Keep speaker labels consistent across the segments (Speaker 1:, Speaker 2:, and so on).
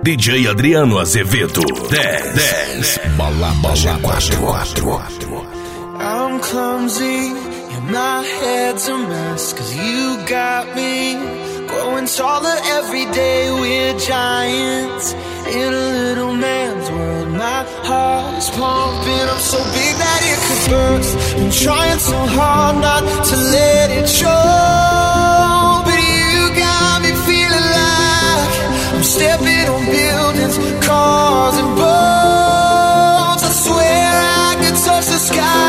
Speaker 1: DJ Adriano Azevedo. 10. Balada 4.
Speaker 2: I'm clumsy, and my head's a mess, 'cause you got me growing taller every day. We're giants in a little man's world. My heart is pumping up so big that it could burst. I'm trying so hard not to let it show, but you got me feeling like I'm stepping on buildings, cars and boats. I swear I could touch the sky.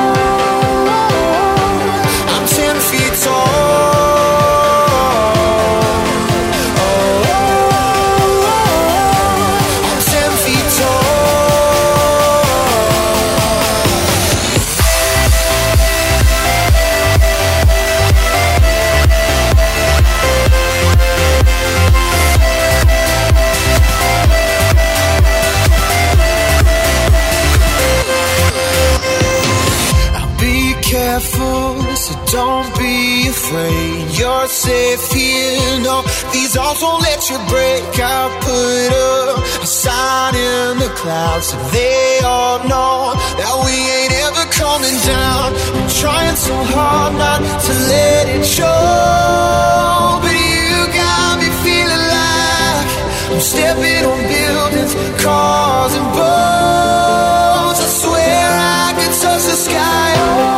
Speaker 2: I'm 10 feet tall. So don't be afraid, you're safe here. No, these arms won't let you break. I put up a sign in the clouds so they all know that we ain't ever coming down. I'm trying so hard not to let it show, but you got me feeling like I'm stepping on buildings, cars and boats. I swear I could touch the sky.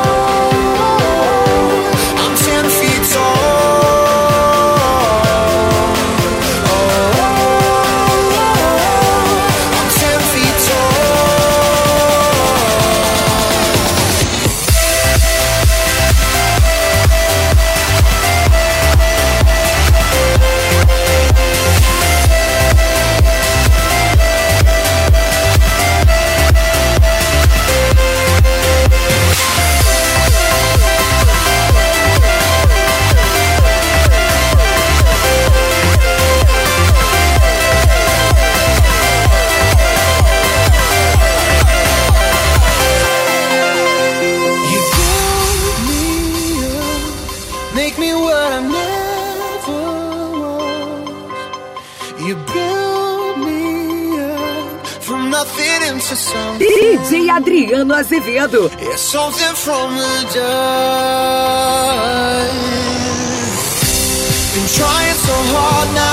Speaker 3: DJ Adriano Azevedo.
Speaker 2: It's something from the dust. Been trying so hard now